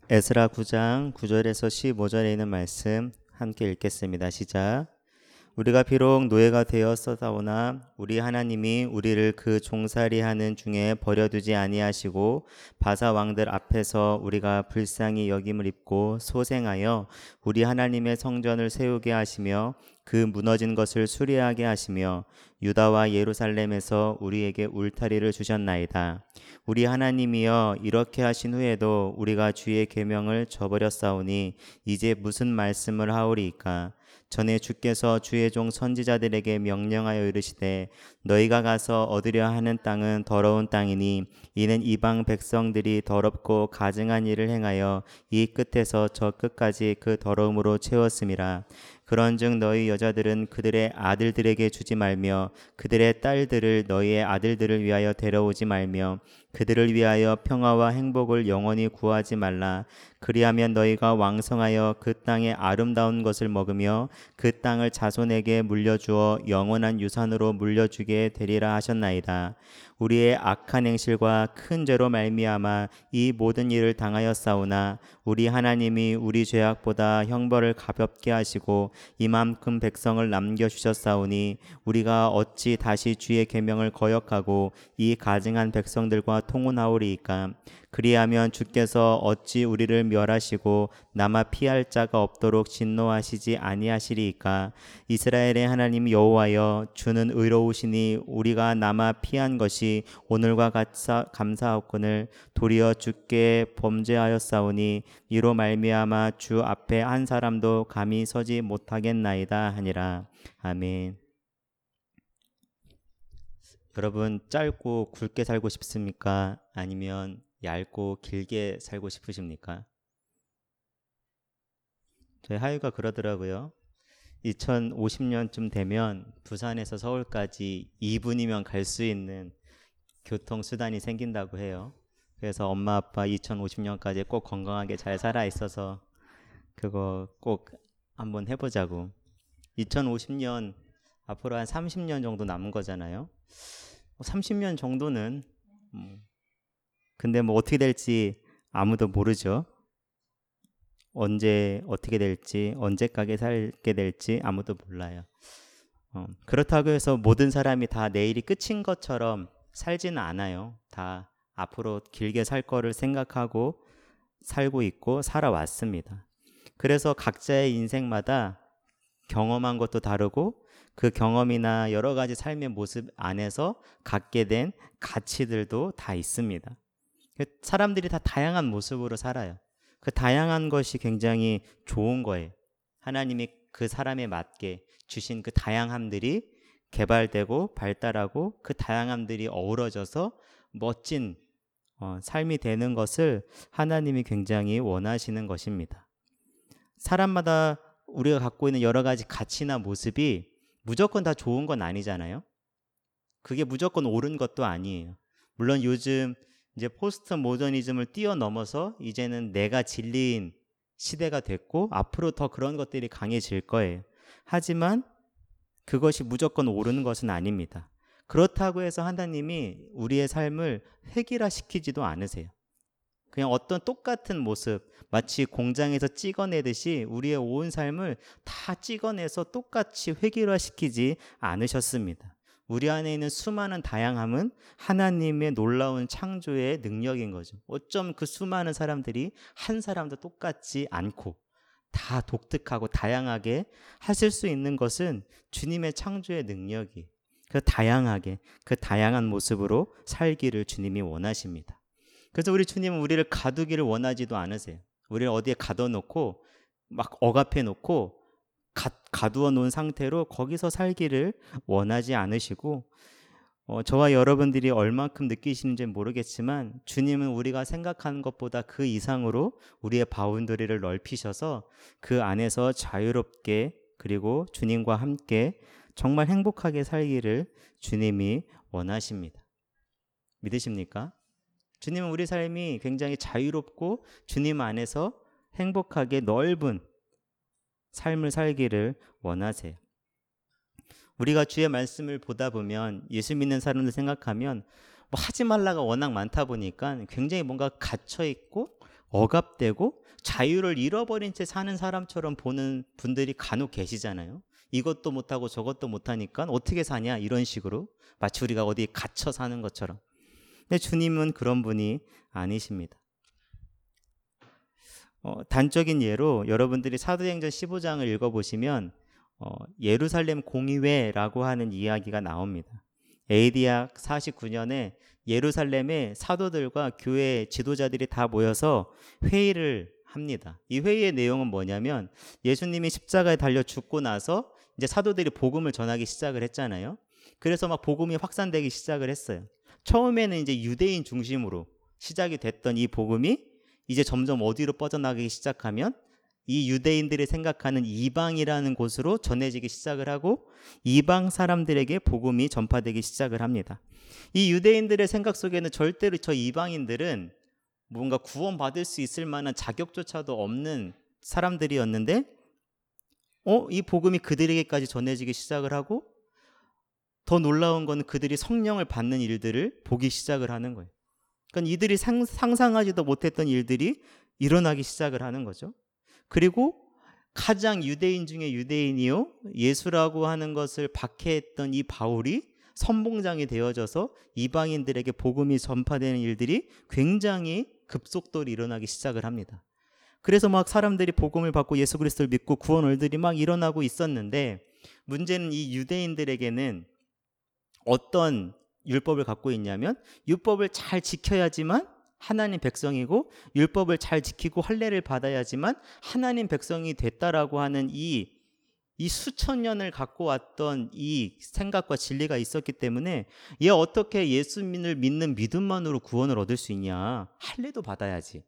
에스라 9장 9절에서 15절에 있는 말씀 함께 읽겠습니다. 시작. 우리가 비록 노예가 되었사오나 우리 하나님이 우리를 그 종살이하는 중에 버려두지 아니하시고 바사 왕들 앞에서 우리가 불쌍히 여김을 입고 소생하여 우리 하나님의 성전을 세우게 하시며 그 무너진 것을 수리하게 하시며 유다와 예루살렘에서 우리에게 울타리를 주셨나이다. 우리 하나님이여, 이렇게 하신 후에도 우리가 주의 계명을 저버렸사오니 이제 무슨 말씀을 하오리이까? 전에 주께서 주의 종 선지자들에게 명령하여 이르시되 너희가 가서 얻으려 하는 땅은 더러운 땅이니 이는 이방 백성들이 더럽고 가증한 일을 행하여 이 끝에서 저 끝까지 그 더러움으로 채웠음이라. 그런즉 너희 여자들은 그들의 아들들에게 주지 말며 그들의 딸들을 너희의 아들들을 위하여 데려오지 말며 그들을 위하여 평화와 행복을 영원히 구하지 말라. 그리하면 너희가 왕성하여 그 땅의 아름다운 것을 먹으며 그 땅을 자손에게 물려주어 영원한 유산으로 물려주게 되리라 하셨나이다. 우리의 악한 행실과 큰 죄로 말미암아 이 모든 일을 당하였사오나 우리 하나님이 우리 죄악보다 형벌을 가볍게 하시고 이만큼 백성을 남겨주셨사오니 우리가 어찌 다시 주의 계명을 거역하고 이 가증한 백성들과 통혼하오리이까? 그리하면 주께서 어찌 우리를 멸하시고 남아 피할 자가 없도록 진노하시지 아니하시리이까? 이스라엘의 하나님 여호와여, 주는 의로우시니 우리가 남아 피한 것이 오늘과 감사하거늘 도리어 주께 범죄하였사오니 이로 말미암아 주 앞에 한 사람도 감히 서지 못하겠나이다 하니라. 아멘. 여러분, 짧고 굵게 살고 싶습니까? 아니면 얇고 길게 살고 싶으십니까? 저희 하유가 그러더라고요. 2050년쯤 되면 부산에서 서울까지 2분이면 갈 수 있는 교통수단이 생긴다고 해요. 그래서 엄마 아빠 2050년까지 꼭 건강하게 잘 살아 있어서 그거 꼭 한번 해보자고. 2050년 앞으로 한 30년 정도 남은 거잖아요. 30년 정도는 근데 뭐 어떻게 될지 아무도 모르죠. 언제 어떻게 될지, 언제까지 살게 될지 아무도 몰라요. 그렇다고 해서 모든 사람이 다 내일이 끝인 것처럼 살지는 않아요. 다 앞으로 길게 살 거를 생각하고 살고 있고 살아왔습니다. 그래서 각자의 인생마다 경험한 것도 다르고 그 경험이나 여러 가지 삶의 모습 안에서 갖게 된 가치들도 다 있습니다. 사람들이 다 다양한 모습으로 살아요. 그 다양한 것이 굉장히 좋은 거예요. 하나님이 그 사람에 맞게 주신 그 다양함들이 개발되고 발달하고 그 다양함들이 어우러져서 멋진 삶이 되는 것을 하나님이 굉장히 원하시는 것입니다. 사람마다 우리가 갖고 있는 여러 가지 가치나 모습이 무조건 다 좋은 건 아니잖아요. 그게 무조건 옳은 것도 아니에요. 물론 요즘 이제 포스트 모더니즘을 뛰어넘어서 이제는 내가 진리인 시대가 됐고 앞으로 더 그런 것들이 강해질 거예요. 하지만 그것이 무조건 옳은 것은 아닙니다. 그렇다고 해서 하나님이 우리의 삶을 획일화시키지도 않으세요. 그냥 어떤 똑같은 모습, 마치 공장에서 찍어내듯이 우리의 온 삶을 다 찍어내서 똑같이 획일화시키지 않으셨습니다. 우리 안에 있는 수많은 다양함은 하나님의 놀라운 창조의 능력인 거죠. 어쩜 그 수많은 사람들이 한 사람도 똑같지 않고 다 독특하고 다양하게 하실 수 있는 것은 주님의 창조의 능력이 그 다양하게 그 다양한 모습으로 살기를 주님이 원하십니다. 그래서 우리 주님은 우리를 가두기를 원하지도 않으세요. 우리를 어디에 가둬놓고 막 억압해 놓고 가두어 놓은 상태로 거기서 살기를 원하지 않으시고 저와 여러분들이 얼만큼 느끼시는지 모르겠지만 주님은 우리가 생각하는 것보다 그 이상으로 우리의 바운더리를 넓히셔서 그 안에서 자유롭게 그리고 주님과 함께 정말 행복하게 살기를 주님이 원하십니다. 믿으십니까? 주님은 우리 삶이 굉장히 자유롭고 주님 안에서 행복하게 넓은 삶을 살기를 원하세요. 우리가 주의 말씀을 보다 보면 예수 믿는 사람들 생각하면 뭐 하지 말라가 워낙 많다 보니까 굉장히 뭔가 갇혀 있고 억압되고 자유를 잃어버린 채 사는 사람처럼 보는 분들이 간혹 계시잖아요. 이것도 못하고 저것도 못하니까 어떻게 사냐 이런 식으로 마치 우리가 어디에 갇혀 사는 것처럼. 근데 주님은 그런 분이 아니십니다. 단적인 예로 여러분들이 사도행전 15장을 읽어보시면 예루살렘 공의회라고 하는 이야기가 나옵니다. AD약 49년에 예루살렘에 사도들과 교회 지도자들이 다 모여서 회의를 합니다. 이 회의의 내용은 뭐냐면 예수님이 십자가에 달려 죽고 나서 이제 사도들이 복음을 전하기 시작을 했잖아요. 그래서 막 복음이 확산되기 시작을 했어요. 처음에는 이제 유대인 중심으로 시작이 됐던 이 복음이 이제 점점 어디로 뻗어나가기 시작하면 이 유대인들이 생각하는 이방이라는 곳으로 전해지기 시작을 하고 이방 사람들에게 복음이 전파되기 시작을 합니다. 이 유대인들의 생각 속에는 절대로 저 이방인들은 뭔가 구원받을 수 있을 만한 자격조차도 없는 사람들이었는데 이 복음이 그들에게까지 전해지기 시작을 하고 더 놀라운 건 그들이 성령을 받는 일들을 보기 시작을 하는 거예요. 그러니까 이들이 상상하지도 못했던 일들이 일어나기 시작을 하는 거죠. 그리고 가장 유대인 중에 유대인이요 예수라고 하는 것을 박해했던 이 바울이 선봉장이 되어져서 이방인들에게 복음이 전파되는 일들이 굉장히 급속도로 일어나기 시작을 합니다. 그래서 막 사람들이 복음을 받고 예수 그리스도를 믿고 구원 일들이 막 일어나고 있었는데 문제는 이 유대인들에게는 어떤 율법을 갖고 있냐면 율법을 잘 지켜야지만 하나님 백성이고 율법을 잘 지키고 할례를 받아야지만 하나님 백성이 됐다라고 하는 이 수천 년을 갖고 왔던 이 생각과 진리가 있었기 때문에 얘 어떻게 예수님을 믿는 믿음만으로 구원을 얻을 수 있냐? 할례도 받아야지.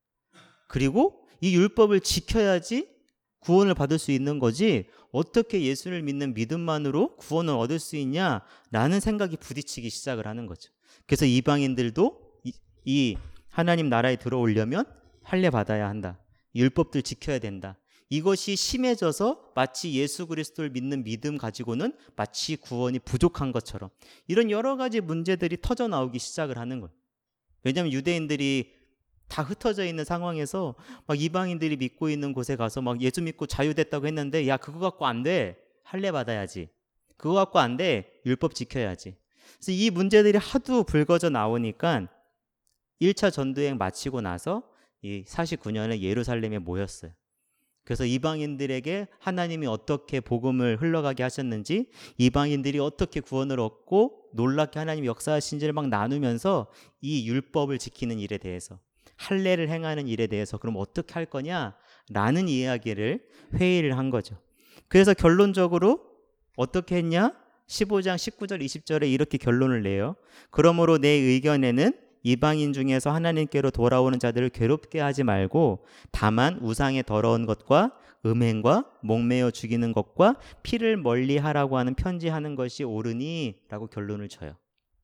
그리고 이 율법을 지켜야지 구원을 받을 수 있는 거지 어떻게 예수를 믿는 믿음만으로 구원을 얻을 수 있냐라는 생각이 부딪히기 시작을 하는 거죠. 그래서 이방인들도 이 하나님 나라에 들어오려면 할례 받아야 한다. 율법들 지켜야 된다. 이것이 심해져서 마치 예수 그리스도를 믿는 믿음 가지고는 마치 구원이 부족한 것처럼 이런 여러 가지 문제들이 터져 나오기 시작을 하는 거예요. 왜냐하면 유대인들이 다 흩어져 있는 상황에서 막 이방인들이 믿고 있는 곳에 가서 막 예수 믿고 자유됐다고 했는데 야 그거 갖고 안 돼. 할례 받아야지. 그거 갖고 안 돼. 율법 지켜야지. 그래서 이 문제들이 하도 불거져 나오니까 1차 전도여행 마치고 나서 이 49년에 예루살렘에 모였어요. 그래서 이방인들에게 하나님이 어떻게 복음을 흘러가게 하셨는지 이방인들이 어떻게 구원을 얻고 놀랍게 하나님이 역사하신지를 막 나누면서 이 율법을 지키는 일에 대해서 할례를 행하는 일에 대해서 그럼 어떻게 할 거냐라는 이야기를 회의를 한 거죠. 그래서 결론적으로 어떻게 했냐? 15장 19절 20절에 이렇게 결론을 내요. 그러므로 내 의견에는 이방인 중에서 하나님께로 돌아오는 자들을 괴롭게 하지 말고 다만 우상의 더러운 것과 음행과 목매어 죽이는 것과 피를 멀리하라고 하는 편지하는 것이 옳으니 라고 결론을 줘요.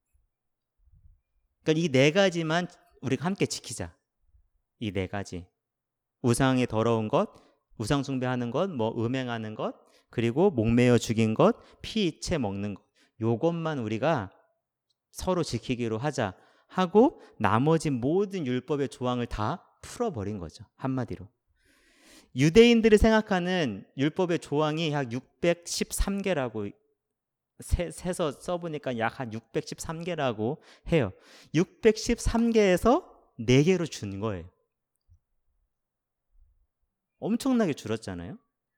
그러니까 이 네 가지만 우리가 함께 지키자. 이 네 가지. 우상의 더러운 것, 우상 숭배하는 것, 뭐 음행하는 것, 그리고 목매어 죽인 것, 피채 먹는 것. 요것만 우리가 서로 지키기로 하자 하고 나머지 모든 율법의 조항을 다 풀어버린 거죠. 한마디로. 유대인들이 생각하는 율법의 조항이 약 613개라고 세서 써보니까 약 한 613개라고 해요. 613개에서 4개로 준 거예요. 엄청나게 줄었잖아요.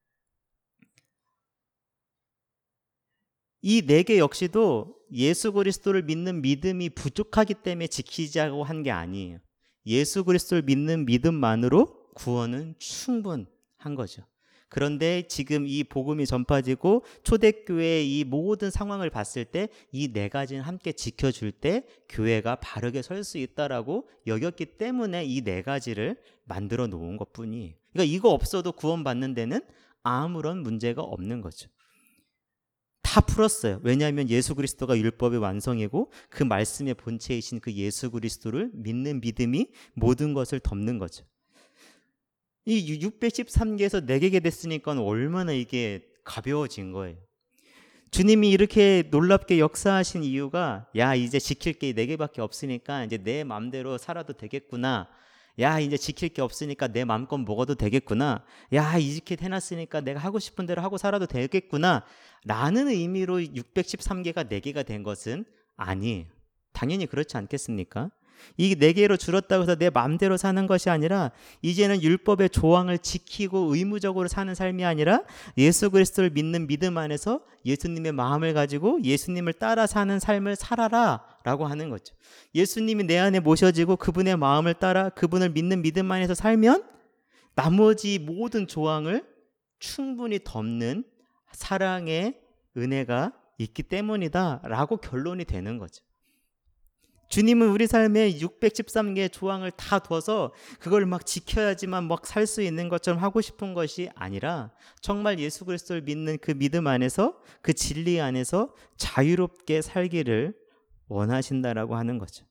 이 4개 역시도 예수 그리스도를 믿는 믿음이 부족하기 때문에 지키자고 한 게 아니에요. 예수 그리스도를 믿는 믿음만으로 구원은 충분한 거죠. 그런데 지금 이 복음이 전파되고 초대교회의 이 모든 상황을 봤을 때 이 4가지는 함께 지켜줄 때 교회가 바르게 설 수 있다라고 여겼기 때문에 이 4가지를 만들어 놓은 것뿐이에요. 그러니까 이거 없어도 구원받는 데는 아무런 문제가 없는 거죠. 다 풀었어요. 왜냐하면 예수 그리스도가 율법의 완성이고 그 말씀의 본체이신 그 예수 그리스도를 믿는 믿음이 모든 것을 덮는 거죠. 이 613개에서 4개가 됐으니까 얼마나 이게 가벼워진 거예요. 주님이 이렇게 놀랍게 역사하신 이유가 야 이제 지킬 게 4개밖에 없으니까 이제 내 마음대로 살아도 되겠구나 야, 이제 지킬 게 없으니까 내 마음껏 먹어도 되겠구나. 야, 이직해 해놨으니까 내가 하고 싶은 대로 하고 살아도 되겠구나 라는 의미로 613개가 4개가 된 것은 아니에요. 당연히 그렇지 않겠습니까? 이 4개로 줄었다고 해서 내 마음대로 사는 것이 아니라 이제는 율법의 조항을 지키고 의무적으로 사는 삶이 아니라 예수 그리스도를 믿는 믿음 안에서 예수님의 마음을 가지고 예수님을 따라 사는 삶을 살아라 라고 하는 거죠. 예수님이 내 안에 모셔지고 그분의 마음을 따라 그분을 믿는 믿음 안에서 살면 나머지 모든 조항을 충분히 덮는 사랑의 은혜가 있기 때문이다 라고 결론이 되는 거죠. 주님은 우리 삶에 613개의 조항을 다 둬서 그걸 막 지켜야지만 막 살 수 있는 것처럼 하고 싶은 것이 아니라 정말 예수 그리스도를 믿는 그 믿음 안에서 그 진리 안에서 자유롭게 살기를 원하신다라고 하는 거죠.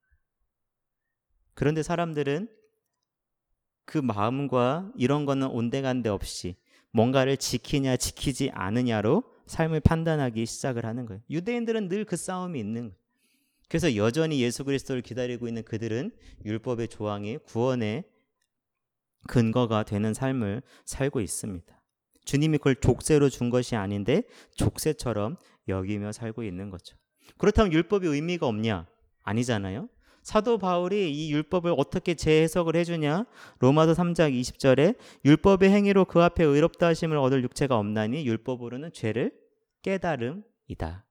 그런데 사람들은 그 마음과 이런 거는 온데간데 없이 뭔가를 지키냐 지키지 않느냐로 삶을 판단하기 시작을 하는 거예요. 유대인들은 늘 그 싸움이 있는 거예요. 그래서 여전히 예수 그리스도를 기다리고 있는 그들은 율법의 조항이 구원의 근거가 되는 삶을 살고 있습니다. 주님이 그걸 족쇄로 준 것이 아닌데 족쇄처럼 여기며 살고 있는 거죠. 그렇다면 율법이 의미가 없냐? 아니잖아요. 사도 바울이 이 율법을 어떻게 재해석을 해주냐? 로마서 3장 20절에 율법의 행위로 그 앞에 의롭다 하심을 얻을 육체가 없나니 율법으로는 죄를 깨달음이다.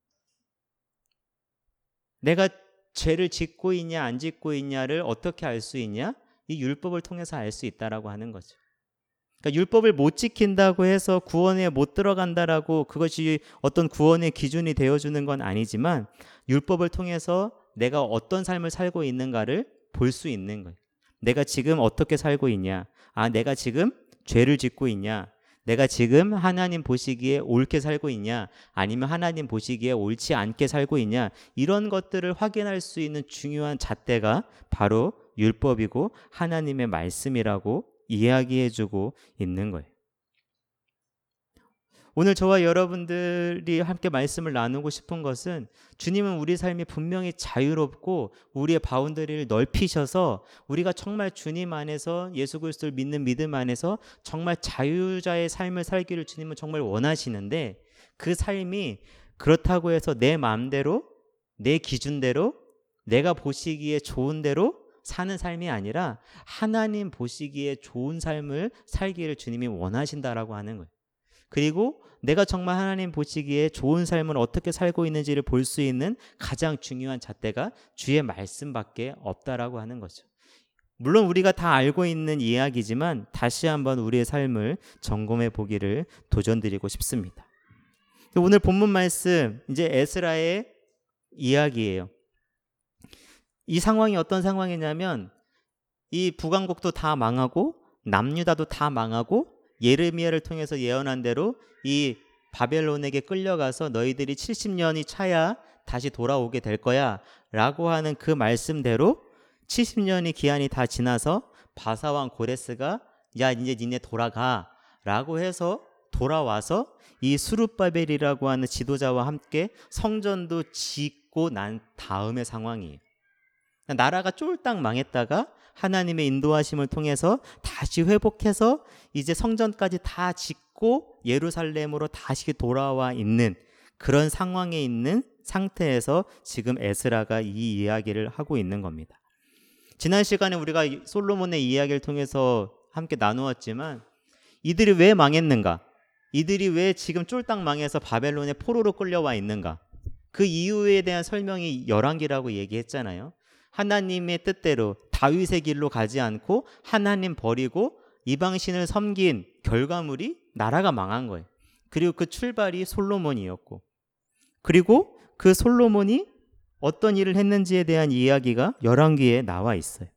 내가 죄를 짓고 있냐 안 짓고 있냐를 어떻게 알 수 있냐? 이 율법을 통해서 알 수 있다라고 하는 거죠. 그러니까 율법을 못 지킨다고 해서 구원에 못 들어간다라고 그것이 어떤 구원의 기준이 되어주는 건 아니지만 율법을 통해서 내가 어떤 삶을 살고 있는가를 볼 수 있는 거예요. 내가 지금 어떻게 살고 있냐? 아, 내가 지금 죄를 짓고 있냐? 내가 지금 하나님 보시기에 옳게 살고 있냐? 아니면 하나님 보시기에 옳지 않게 살고 있냐? 이런 것들을 확인할 수 있는 중요한 잣대가 바로 율법이고 하나님의 말씀이라고 이야기해주고 있는 거예요. 오늘 저와 여러분들이 함께 말씀을 나누고 싶은 것은 주님은 우리 삶이 분명히 자유롭고 우리의 바운더리를 넓히셔서 우리가 정말 주님 안에서 예수 그리스도를 믿는 믿음 안에서 정말 자유자의 삶을 살기를 주님은 정말 원하시는데 그 삶이 그렇다고 해서 내 마음대로 내 기준대로 내가 보시기에 좋은 대로 사는 삶이 아니라 하나님 보시기에 좋은 삶을 살기를 주님이 원하신다라고 하는 거예요. 그리고 내가 정말 하나님 보시기에 좋은 삶을 어떻게 살고 있는지를 볼 수 있는 가장 중요한 잣대가 주의 말씀밖에 없다라고 하는 거죠. 물론 우리가 다 알고 있는 이야기지만 다시 한번 우리의 삶을 점검해 보기를 도전드리고 싶습니다. 오늘 본문 말씀 이제 에스라의 이야기예요. 이 상황이 어떤 상황이냐면 이 북왕국도 다 망하고 남유다도 다 망하고 예레미야를 통해서 예언한 대로 이 바벨론에게 끌려가서 너희들이 70년이 차야 다시 돌아오게 될 거야 라고 하는 그 말씀대로 70년이 기한이 다 지나서 바사왕 고레스가 야 이제 니네 돌아가 라고 해서 돌아와서 이 스룹바벨이라고 하는 지도자와 함께 성전도 짓고 난 다음의 상황이에요. 나라가 쫄딱 망했다가 하나님의 인도하심을 통해서 다시 회복해서 이제 성전까지 다 짓고 예루살렘으로 다시 돌아와 있는 그런 상황에 있는 상태에서 지금 에스라가 이 이야기를 하고 있는 겁니다. 지난 시간에 우리가 솔로몬의 이야기를 통해서 함께 나누었지만 이들이 왜 망했는가? 이들이 왜 지금 쫄딱 망해서 바벨론의 포로로 끌려와 있는가? 그 이유에 대한 설명이 열왕기라고 얘기했잖아요. 하나님의 뜻대로 다윗의 길로 가지 않고 하나님 버리고 이방신을 섬긴 결과물이 나라가 망한 거예요. 그리고 그 출발이 솔로몬이었고 그리고 그 솔로몬이 어떤 일을 했는지에 대한 이야기가 열왕기에 나와 있어요.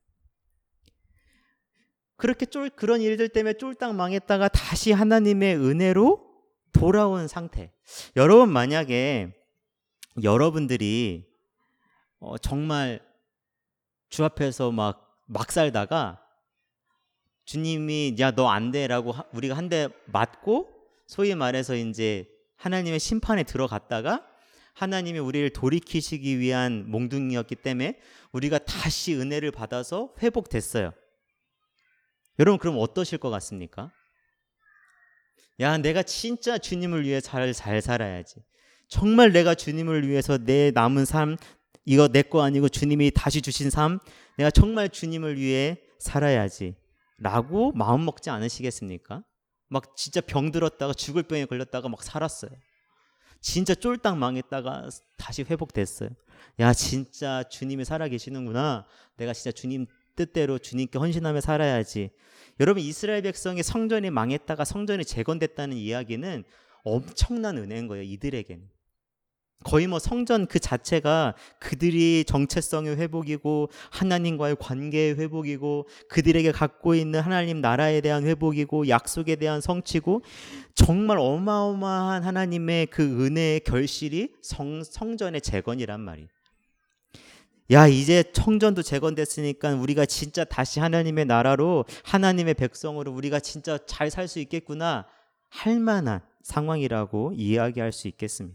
그렇게 그런 일들 때문에 쫄딱 망했다가 다시 하나님의 은혜로 돌아온 상태. 여러분 만약에 여러분들이 정말 주 앞에서 막 살다가 주님이 야 너 안 돼라고 우리가 한 대 맞고 소위 말해서 이제 하나님의 심판에 들어갔다가 하나님이 우리를 돌이키시기 위한 몽둥이였기 때문에 우리가 다시 은혜를 받아서 회복됐어요. 여러분 그럼 어떠실 것 같습니까? 야, 내가 진짜 주님을 위해 잘 살아야지. 정말 내가 주님을 위해서 내 남은 삶, 이거 내 거 아니고 주님이 다시 주신 삶, 내가 정말 주님을 위해 살아야지 라고 마음 먹지 않으시겠습니까? 막 진짜 병 들었다가 죽을 병에 걸렸다가 막 살았어요. 진짜 쫄딱 망했다가 다시 회복됐어요. 야, 진짜 주님이 살아계시는구나. 내가 진짜 주님 뜻대로 주님께 헌신하며 살아야지. 여러분, 이스라엘 백성이 성전이 망했다가 성전이 재건됐다는 이야기는 엄청난 은혜인 거예요. 이들에게는. 거의 뭐 성전 그 자체가 그들이 정체성의 회복이고 하나님과의 관계의 회복이고 그들에게 갖고 있는 하나님 나라에 대한 회복이고 약속에 대한 성취고 정말 어마어마한 하나님의 그 은혜의 결실이 성전의 재건이란 말이에요. 야, 이제 성전도 재건됐으니까 우리가 진짜 다시 하나님의 나라로 하나님의 백성으로 우리가 진짜 잘 살 수 있겠구나 할 만한 상황이라고 이야기할 수 있겠습니다.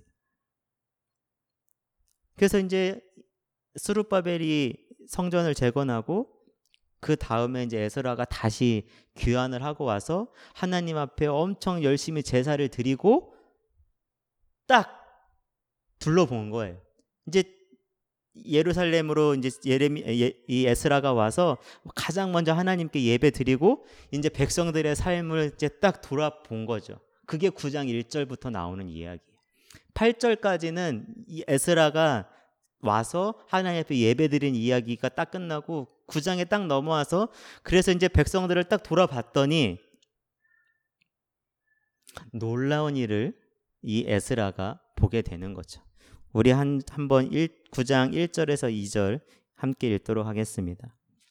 그래서 이제 스룹바벨이 성전을 재건하고 그 다음에 이제 에스라가 다시 귀환을 하고 와서 하나님 앞에 엄청 열심히 제사를 드리고 딱 둘러본 거예요. 이제 예루살렘으로 이제 이 에스라가 와서 가장 먼저 하나님께 예배 드리고 이제 백성들의 삶을 이제 딱 돌아본 거죠. 그게 9장 1절부터 나오는 이야기예요. 8절까지는 이 에스라가 와서 하나님 앞에 예배드린 이야기가 딱 끝나고 9장에 딱 넘어와서 그래서 이제 백성들을 딱 돌아봤더니 놀라운 일을 이 에스라가 보게 되는 거죠. 우리 한번 9장 1절에서 2절 함께 읽도록 하겠습니다.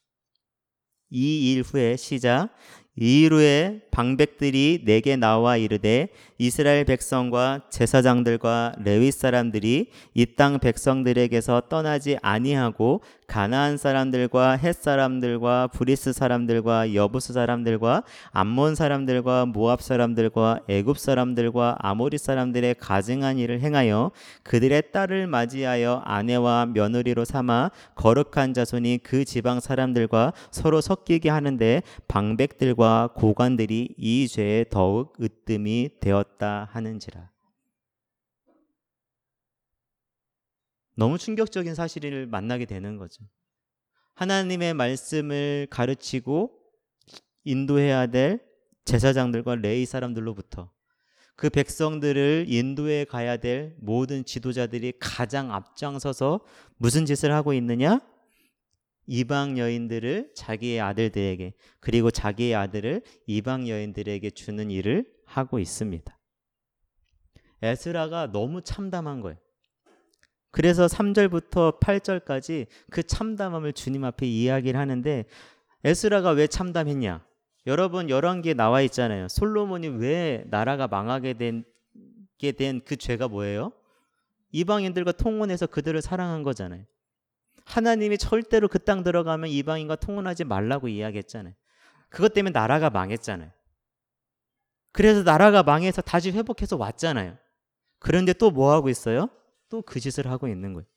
이 일 후에 시작. 이 일 후에 방백들이 내게 나와 이르되 이스라엘 백성과 제사장들과 레위 사람들이 이 땅 백성들에게서 떠나지 아니하고 가나안 사람들과 헷 사람들과 브리스 사람들과 여부스 사람들과 암몬 사람들과 모압 사람들과 애굽 사람들과 아모리 사람들의 가증한 일을 행하여 그들의 딸을 맞이하여 아내와 며느리로 삼아 거룩한 자손이 그 지방 사람들과 서로 섞이게 하는데 방백들과 고관들이 이 죄에 더욱 으뜸이 되었다 하는지라. 너무 충격적인 사실을 만나게 되는 거죠. 하나님의 말씀을 가르치고 인도해야 될 제사장들과 레위 사람들로부터 그 백성들을 인도해 가야 될 모든 지도자들이 가장 앞장서서 무슨 짓을 하고 있느냐? 이방 여인들을 자기의 아들들에게 그리고 자기의 아들을 이방 여인들에게 주는 일을 하고 있습니다. 에스라가 너무 참담한 거예요. 그래서 3절부터 8절까지 그 참담함을 주님 앞에 이야기를 하는데 에스라가 왜 참담했냐? 여러분 열왕기에 나와 있잖아요. 솔로몬이 왜 나라가 망하게 된 그 죄가 뭐예요? 이방인들과 통혼해서 그들을 사랑한 거잖아요. 하나님이 절대로 그 땅 들어가면 이방인과 통혼하지 말라고 이야기했잖아요. 그것 때문에 나라가 망했잖아요. 그래서 나라가 망해서 다시 회복해서 왔잖아요. 그런데 또 뭐 하고 있어요? 또 그 짓을 하고 있는 거예요.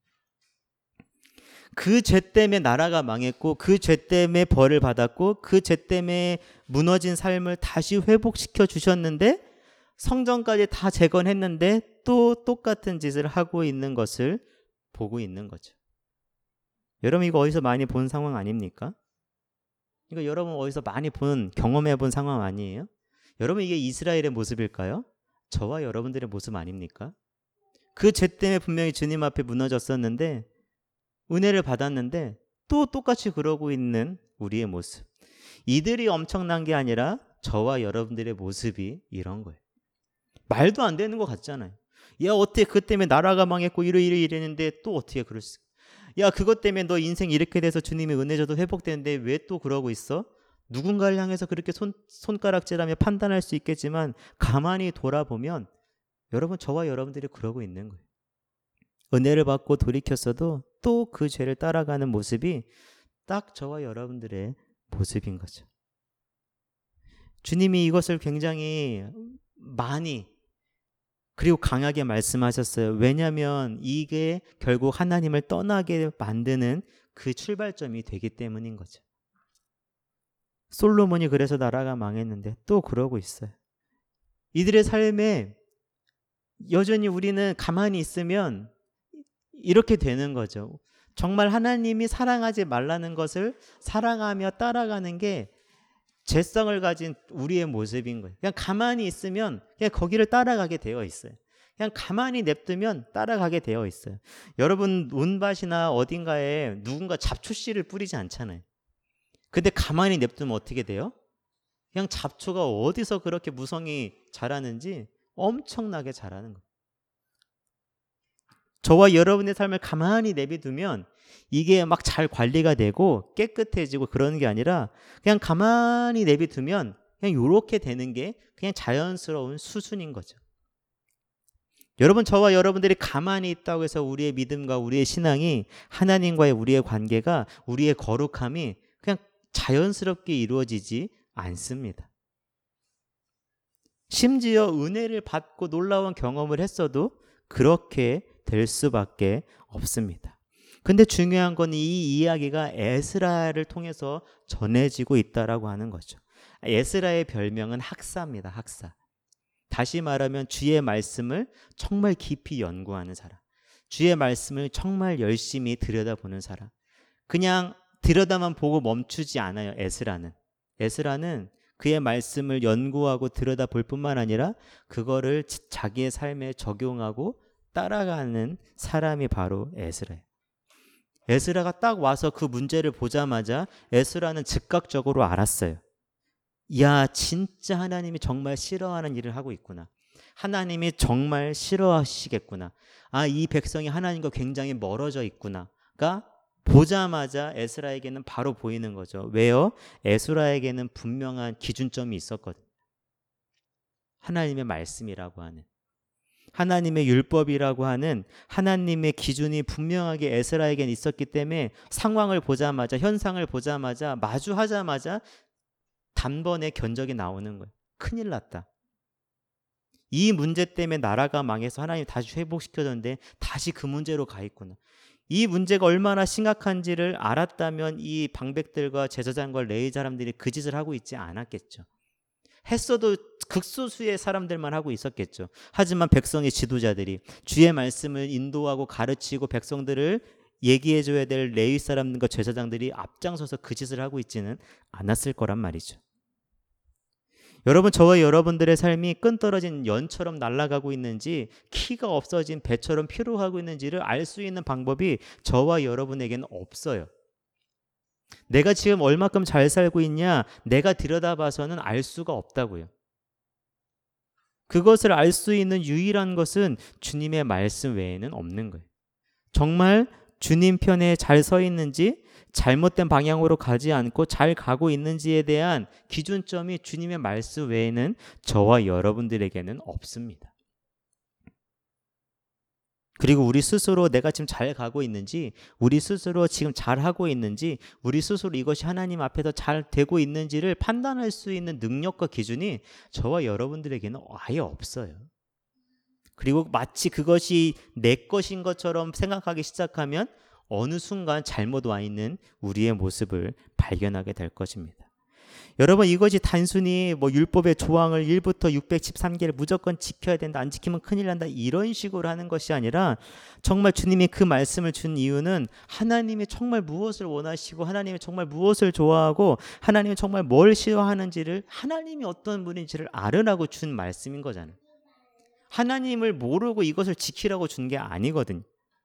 그 죄 때문에 나라가 망했고 그 죄 때문에 벌을 받았고 그 죄 때문에 무너진 삶을 다시 회복시켜 주셨는데 성전까지 다 재건했는데 또 똑같은 짓을 하고 있는 것을 보고 있는 거죠. 여러분 이거 어디서 많이 본 상황 아닙니까? 이거 여러분 어디서 많이 경험해 본 상황 아니에요? 여러분 이게 이스라엘의 모습일까요? 저와 여러분들의 모습 아닙니까? 그 죄 때문에 분명히 주님 앞에 무너졌었는데 은혜를 받았는데 또 똑같이 그러고 있는 우리의 모습. 이들이 엄청난 게 아니라 저와 여러분들의 모습이 이런 거예요. 말도 안 되는 것 같잖아요. 야, 어떻게 그것 때문에 나라가 망했고 이랬는데 또 어떻게 그럴 수? 야, 그것 때문에 너 인생 이렇게 돼서 주님이 은혜 줘도 회복되는데 왜 또 그러고 있어? 누군가를 향해서 그렇게 손가락질하며 판단할 수 있겠지만 가만히 돌아보면 여러분 저와 여러분들이 그러고 있는 거예요. 은혜를 받고 돌이켰어도 또 그 죄를 따라가는 모습이 딱 저와 여러분들의 모습인 거죠. 주님이 이것을 굉장히 많이 그리고 강하게 말씀하셨어요. 왜냐하면 이게 결국 하나님을 떠나게 만드는 그 출발점이 되기 때문인 거죠. 솔로몬이 그래서 나라가 망했는데 또 그러고 있어요. 이들의 삶에 여전히 우리는 가만히 있으면 이렇게 되는 거죠. 정말 하나님이 사랑하지 말라는 것을 사랑하며 따라가는 게 죄성을 가진 우리의 모습인 거예요. 그냥 가만히 있으면 그냥 거기를 따라가게 되어 있어요. 그냥 가만히 냅두면 따라가게 되어 있어요. 여러분 논밭이나 어딘가에 누군가 잡초씨를 뿌리지 않잖아요. 근데 가만히 냅두면 어떻게 돼요? 그냥 잡초가 어디서 그렇게 무성히 자라는지 엄청나게 자라는 거예요. 저와 여러분의 삶을 가만히 내비두면 이게 막 잘 관리가 되고 깨끗해지고 그러는 게 아니라 그냥 가만히 내비두면 그냥 이렇게 되는 게 그냥 자연스러운 수순인 거죠. 여러분, 저와 여러분들이 가만히 있다고 해서 우리의 믿음과 우리의 신앙이, 하나님과의 우리의 관계가, 우리의 거룩함이 그냥 자연스럽게 이루어지지 않습니다. 심지어 은혜를 받고 놀라운 경험을 했어도 그렇게 될 수밖에 없습니다. 근데 중요한 건 이 이야기가 에스라를 통해서 전해지고 있다라고 하는 거죠. 에스라의 별명은 학사입니다. 학사. 다시 말하면 주의 말씀을 정말 깊이 연구하는 사람, 주의 말씀을 정말 열심히 들여다보는 사람. 그냥 들여다만 보고 멈추지 않아요. 에스라는 그의 말씀을 연구하고 들여다볼 뿐만 아니라 그거를 자기의 삶에 적용하고 따라가는 사람이 바로 에스라예요. 에스라가 딱 와서 그 문제를 보자마자 에스라는 즉각적으로 알았어요. 야, 진짜 하나님이 정말 싫어하는 일을 하고 있구나. 하나님이 정말 싫어하시겠구나. 아, 이 백성이 하나님과 굉장히 멀어져 있구나가 보자마자 에스라에게는 바로 보이는 거죠. 왜요? 에스라에게는 분명한 기준점이 있었거든요. 하나님의 말씀이라고 하는, 하나님의 율법이라고 하는 하나님의 기준이 분명하게 에스라에게는 있었기 때문에 상황을 보자마자, 현상을 보자마자, 마주하자마자 단번에 견적이 나오는 거예요. 큰일 났다. 이 문제 때문에 나라가 망해서 하나님이 다시 회복시켜줬는데 다시 그 문제로 가 있구나. 이 문제가 얼마나 심각한지를 알았다면 이 방백들과 제사장과 레위 사람들이 그 짓을 하고 있지 않았겠죠. 했어도 극소수의 사람들만 하고 있었겠죠. 하지만 백성의 지도자들이 주의 말씀을 인도하고 가르치고 백성들을 얘기해줘야 될 레위 사람들과 제사장들이 앞장서서 그 짓을 하고 있지는 않았을 거란 말이죠. 여러분, 저와 여러분들의 삶이 끈떨어진 연처럼 날아가고 있는지, 키가 없어진 배처럼 피로하고 있는지를 알 수 있는 방법이 저와 여러분에게는 없어요. 내가 지금 얼마큼 잘 살고 있냐, 내가 들여다봐서는 알 수가 없다고요. 그것을 알 수 있는 유일한 것은 주님의 말씀 외에는 없는 거예요. 정말 주님 편에 잘 서 있는지, 잘못된 방향으로 가지 않고 잘 가고 있는지에 대한 기준점이 주님의 말씀 외에는 저와 여러분들에게는 없습니다. 그리고 우리 스스로 내가 지금 잘 가고 있는지, 우리 스스로 지금 잘 하고 있는지, 우리 스스로 이것이 하나님 앞에서 잘 되고 있는지를 판단할 수 있는 능력과 기준이 저와 여러분들에게는 아예 없어요. 그리고 마치 그것이 내 것인 것처럼 생각하기 시작하면 어느 순간 잘못 와 있는 우리의 모습을 발견하게 될 것입니다. 여러분, 이것이 단순히 율법의 조항을 1부터 613개를 무조건 지켜야 된다, 안 지키면 큰일 난다, 이런 식으로 하는 것이 아니라 정말 주님이 그 말씀을 준 이유는 하나님이 정말 무엇을 원하시고, 하나님이 정말 무엇을 좋아하고, 하나님이 정말 뭘 싫어하는지를, 하나님이 어떤 분인지를 알으라고 준 말씀인 거잖아요. 하나님을 모르고 이것을 지키라고 준 게 아니거든요.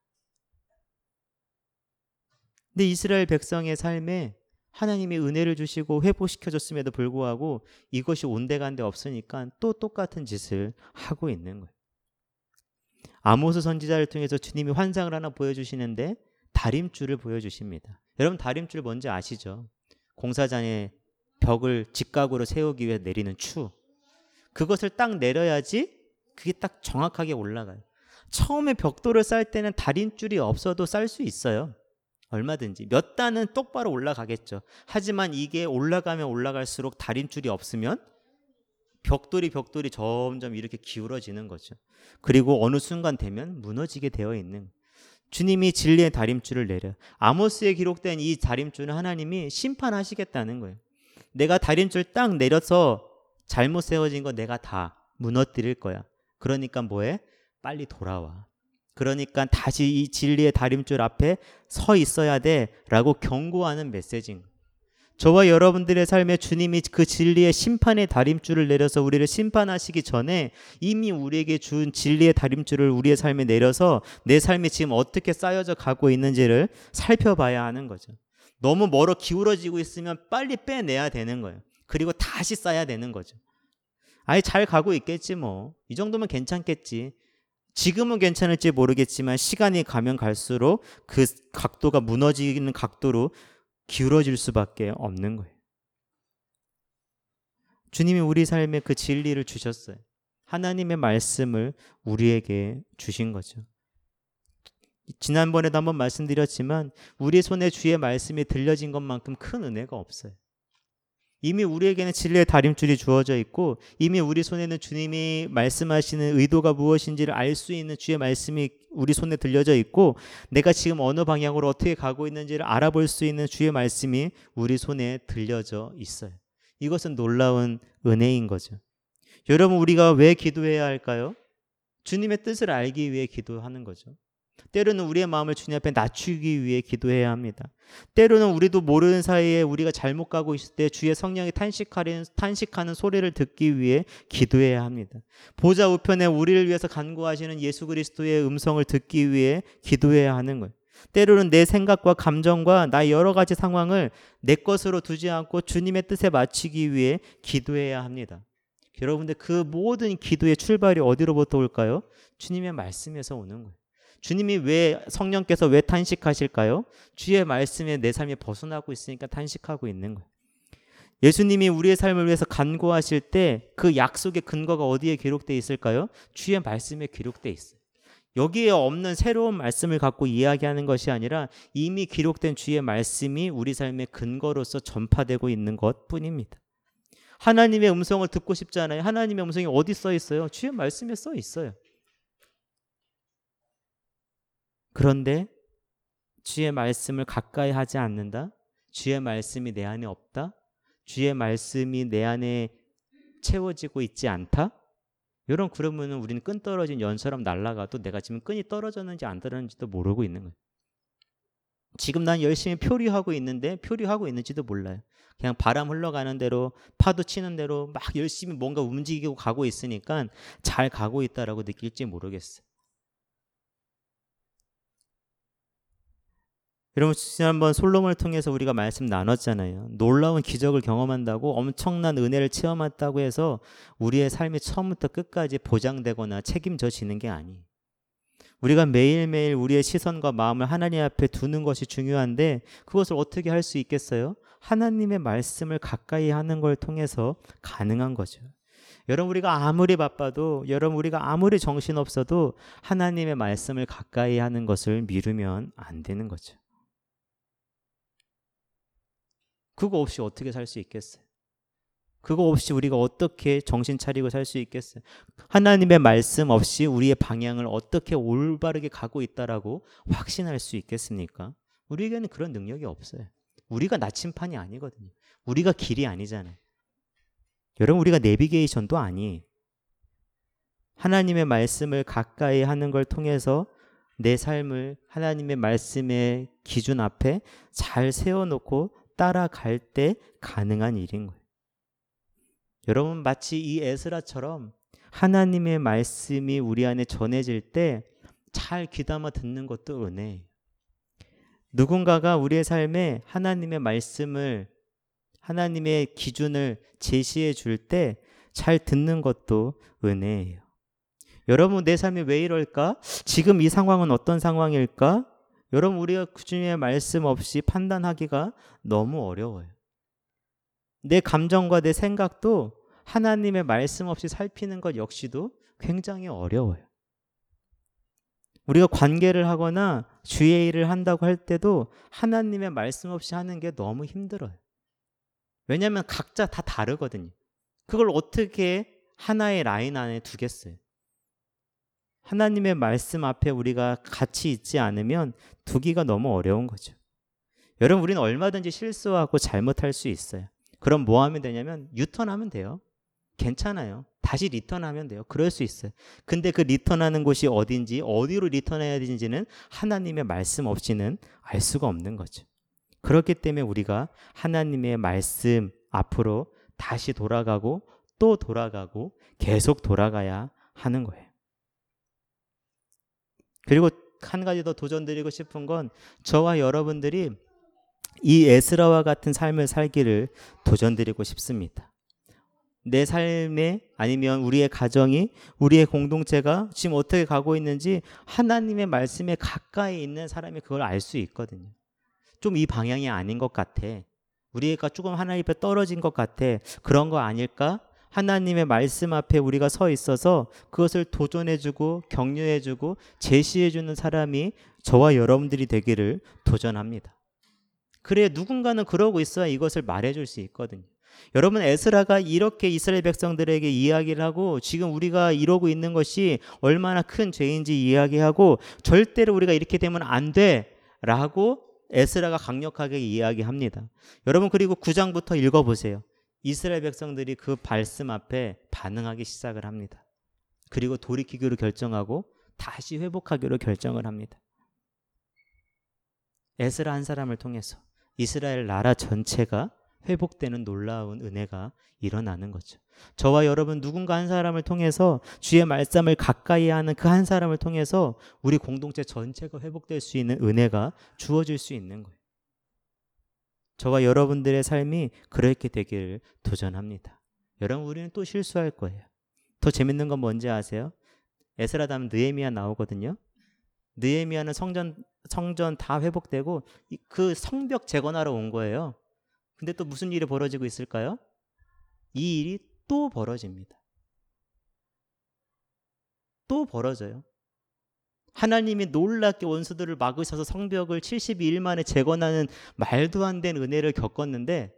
근데 이스라엘 백성의 삶에 하나님이 은혜를 주시고 회복시켜줬음에도 불구하고 이것이 온데간데 없으니까 또 똑같은 짓을 하고 있는 거예요. 아모스 선지자를 통해서 주님이 환상을 하나 보여주시는데 다림줄을 보여주십니다. 여러분, 다림줄 뭔지 아시죠? 공사장에 벽을 직각으로 세우기 위해 내리는 추. 그것을 딱 내려야지 그게 딱 정확하게 올라가요. 처음에 벽돌을 쌓을 때는 다림줄이 없어도 쌓을 수 있어요. 얼마든지 몇 단은 똑바로 올라가겠죠. 하지만 이게 올라가면 올라갈수록 다림줄이 없으면 벽돌이 점점 이렇게 기울어지는 거죠. 그리고 어느 순간 되면 무너지게 되어 있는, 주님이 진리의 다림줄을 내려 아모스에 기록된 이 다림줄은 하나님이 심판하시겠다는 거예요. 내가 다림줄 딱 내려서 잘못 세워진 거 내가 다 무너뜨릴 거야. 그러니까 뭐해? 빨리 돌아와. 그러니까 다시 이 진리의 다림줄 앞에 서 있어야 돼라고 경고하는 메시지인 거예요. 저와 여러분들의 삶에 주님이 그 진리의 심판의 다림줄을 내려서 우리를 심판하시기 전에 이미 우리에게 준 진리의 다림줄을 우리의 삶에 내려서 내 삶이 지금 어떻게 쌓여져 가고 있는지를 살펴봐야 하는 거죠. 너무 멀어 기울어지고 있으면 빨리 빼내야 되는 거예요. 그리고 다시 쌓아야 되는 거죠. 아예 잘 가고 있겠지 뭐. 이 정도면 괜찮겠지. 지금은 괜찮을지 모르겠지만 시간이 가면 갈수록 그 각도가 무너지는 각도로 기울어질 수밖에 없는 거예요. 주님이 우리 삶에 그 진리를 주셨어요. 하나님의 말씀을 우리에게 주신 거죠. 지난번에도 한번 말씀드렸지만 우리 손에 주의 말씀이 들려진 것만큼 큰 은혜가 없어요. 이미 우리에게는 진리의 다림줄이 주어져 있고 이미 우리 손에는 주님이 말씀하시는 의도가 무엇인지를 알 수 있는 주의 말씀이 우리 손에 들려져 있고 내가 지금 어느 방향으로 어떻게 가고 있는지를 알아볼 수 있는 주의 말씀이 우리 손에 들려져 있어요. 이것은 놀라운 은혜인 거죠. 여러분, 우리가 왜 기도해야 할까요? 주님의 뜻을 알기 위해 기도하는 거죠. 때로는 우리의 마음을 주님 앞에 낮추기 위해 기도해야 합니다. 때로는 우리도 모르는 사이에 우리가 잘못 가고 있을 때 주의 성령이 탄식하는 소리를 듣기 위해 기도해야 합니다. 보좌 우편에 우리를 위해서 간구하시는 예수 그리스도의 음성을 듣기 위해 기도해야 하는 거예요. 때로는 내 생각과 감정과 나의 여러 가지 상황을 내 것으로 두지 않고 주님의 뜻에 맞추기 위해 기도해야 합니다. 여러분들, 그 모든 기도의 출발이 어디로부터 올까요? 주님의 말씀에서 오는 거예요. 주님이 성령께서 왜 탄식하실까요? 주의 말씀에 내 삶이 벗어나고 있으니까 탄식하고 있는 거예요. 예수님이 우리의 삶을 위해서 간구하실 때 그 약속의 근거가 어디에 기록되어 있을까요? 주의 말씀에 기록되어 있어요. 여기에 없는 새로운 말씀을 갖고 이야기하는 것이 아니라 이미 기록된 주의 말씀이 우리 삶의 근거로서 전파되고 있는 것뿐입니다. 하나님의 음성을 듣고 싶잖아요. 하나님의 음성이 어디 써 있어요? 주의 말씀에 써 있어요. 그런데 주의 말씀을 가까이 하지 않는다? 주의 말씀이 내 안에 없다? 주의 말씀이 내 안에 채워지고 있지 않다? 그러면 우리는 끈 떨어진 연처럼 날아가도 내가 지금 끈이 떨어졌는지 안 떨어졌는지도 모르고 있는 거예요. 지금 난 열심히 표류하고 있는데 표류하고 있는지도 몰라요. 그냥 바람 흘러가는 대로 파도 치는 대로 막 열심히 뭔가 움직이고 가고 있으니까 잘 가고 있다라고 느낄지 모르겠어요. 여러분, 지난번 솔로몬을 통해서 우리가 말씀 나눴잖아요. 놀라운 기적을 경험한다고 엄청난 은혜를 체험했다고 해서 우리의 삶이 처음부터 끝까지 보장되거나 책임져지는 게 아니에요. 우리가 매일매일 우리의 시선과 마음을 하나님 앞에 두는 것이 중요한데 그것을 어떻게 할 수 있겠어요? 하나님의 말씀을 가까이 하는 걸 통해서 가능한 거죠. 여러분, 우리가 아무리 바빠도, 여러분, 우리가 아무리 정신없어도 하나님의 말씀을 가까이 하는 것을 미루면 안 되는 거죠. 그거 없이 어떻게 살 수 있겠어요? 그거 없이 우리가 어떻게 정신 차리고 살 수 있겠어요? 하나님의 말씀 없이 우리의 방향을 어떻게 올바르게 가고 있다라고 확신할 수 있겠습니까? 우리에게는 그런 능력이 없어요. 우리가 나침판이 아니거든요. 우리가 길이 아니잖아요. 여러분, 우리가 내비게이션도 아니에요. 하나님의 말씀을 가까이 하는 걸 통해서 내 삶을 하나님의 말씀의 기준 앞에 잘 세워놓고 따라갈 때 가능한 일인 거예요. 여러분, 마치 이 에스라처럼 하나님의 말씀이 우리 안에 전해질 때 잘 귀담아 듣는 것도 은혜예요. 누군가가 우리의 삶에 하나님의 말씀을, 하나님의 기준을 제시해 줄 때 잘 듣는 것도 은혜예요. 여러분, 내 삶이 왜 이럴까? 지금 이 상황은 어떤 상황일까? 여러분, 우리가 주님의 말씀 없이 판단하기가 너무 어려워요. 내 감정과 내 생각도 하나님의 말씀 없이 살피는 것 역시도 굉장히 어려워요. 우리가 관계를 하거나 주의 일을 한다고 할 때도 하나님의 말씀 없이 하는 게 너무 힘들어요. 왜냐하면 각자 다 다르거든요. 그걸 어떻게 하나의 라인 안에 두겠어요? 하나님의 말씀 앞에 우리가 같이 있지 않으면 두기가 너무 어려운 거죠. 여러분, 우리는 얼마든지 실수하고 잘못할 수 있어요. 그럼 뭐 하면 되냐면 유턴하면 돼요. 괜찮아요. 다시 리턴하면 돼요. 그럴 수 있어요. 근데 그 리턴하는 곳이 어딘지, 어디로 리턴해야 되는지는 하나님의 말씀 없이는 알 수가 없는 거죠. 그렇기 때문에 우리가 하나님의 말씀 앞으로 다시 돌아가고 또 돌아가고 계속 돌아가야 하는 거예요. 그리고 한 가지 더 도전드리고 싶은 건 저와 여러분들이 이 에스라와 같은 삶을 살기를 도전드리고 싶습니다. 내 삶에 아니면 우리의 가정이, 우리의 공동체가 지금 어떻게 가고 있는지 하나님의 말씀에 가까이 있는 사람이 그걸 알 수 있거든요. 좀 이 방향이 아닌 것 같아. 우리가 조금 하나님 앞에 떨어진 것 같아. 그런 거 아닐까? 하나님의 말씀 앞에 우리가 서 있어서 그것을 도전해주고 격려해주고 제시해주는 사람이 저와 여러분들이 되기를 도전합니다. 그래, 누군가는 그러고 있어야 이것을 말해줄 수 있거든요. 여러분, 에스라가 이렇게 이스라엘 백성들에게 이야기를 하고 지금 우리가 이러고 있는 것이 얼마나 큰 죄인지 이야기하고 절대로 우리가 이렇게 되면 안 돼 라고 에스라가 강력하게 이야기합니다. 여러분, 그리고 9장부터 읽어보세요. 이스라엘 백성들이 그 말씀 앞에 반응하기 시작을 합니다. 그리고 돌이키기로 결정하고 다시 회복하기로 결정을 합니다. 에스라 한 사람을 통해서 이스라엘 나라 전체가 회복되는 놀라운 은혜가 일어나는 거죠. 저와 여러분 누군가 한 사람을 통해서 주의 말씀을 가까이 하는 그 한 사람을 통해서 우리 공동체 전체가 회복될 수 있는 은혜가 주어질 수 있는 거예요. 저와 여러분들의 삶이 그렇게 되기를 도전합니다. 여러분, 우리는 또 실수할 거예요. 더 재밌는 건 뭔지 아세요? 에스라 다음 느헤미야 나오거든요. 느헤미야는 성전 다 회복되고 그 성벽 재건하러 온 거예요. 근데 또 무슨 일이 벌어지고 있을까요? 이 일이 또 벌어집니다. 또 벌어져요. 하나님이 놀랍게 원수들을 막으셔서 성벽을 72일 만에 재건하는 말도 안 되는 은혜를 겪었는데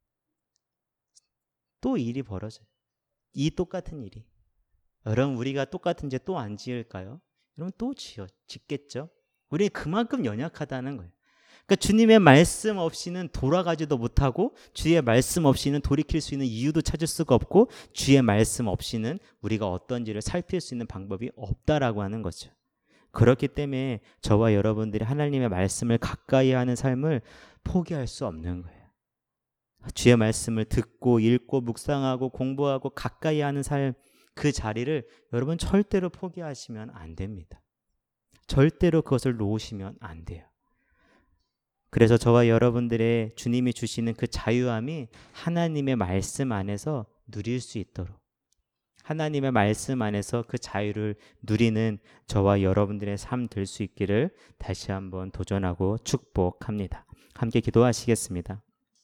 또 일이 벌어져요. 이 똑같은 일이. 여러분, 우리가 똑같은 죄 또 안 지을까요? 여러분, 또 짓겠죠? 우리 그만큼 연약하다는 거예요. 그러니까 주님의 말씀 없이는 돌아가지도 못하고 주의 말씀 없이는 돌이킬 수 있는 이유도 찾을 수가 없고 주의 말씀 없이는 우리가 어떤지를 살필 수 있는 방법이 없다라고 하는 거죠. 그렇기 때문에 저와 여러분들이 하나님의 말씀을 가까이 하는 삶을 포기할 수 없는 거예요. 주의 말씀을 듣고 읽고 묵상하고 공부하고 가까이 하는 삶, 그 자리를 여러분 절대로 포기하시면 안 됩니다. 절대로 그것을 놓으시면 안 돼요. 그래서 저와 여러분들의 주님이 주시는 그 자유함이 하나님의 말씀 안에서 누릴 수 있도록, 하나님의 말씀 안에서 그 자유를 누리는 저와 여러분들의 삶 될 수 있기를 다시 한번 도전하고 축복합니다. 함께 기도하시겠습니다.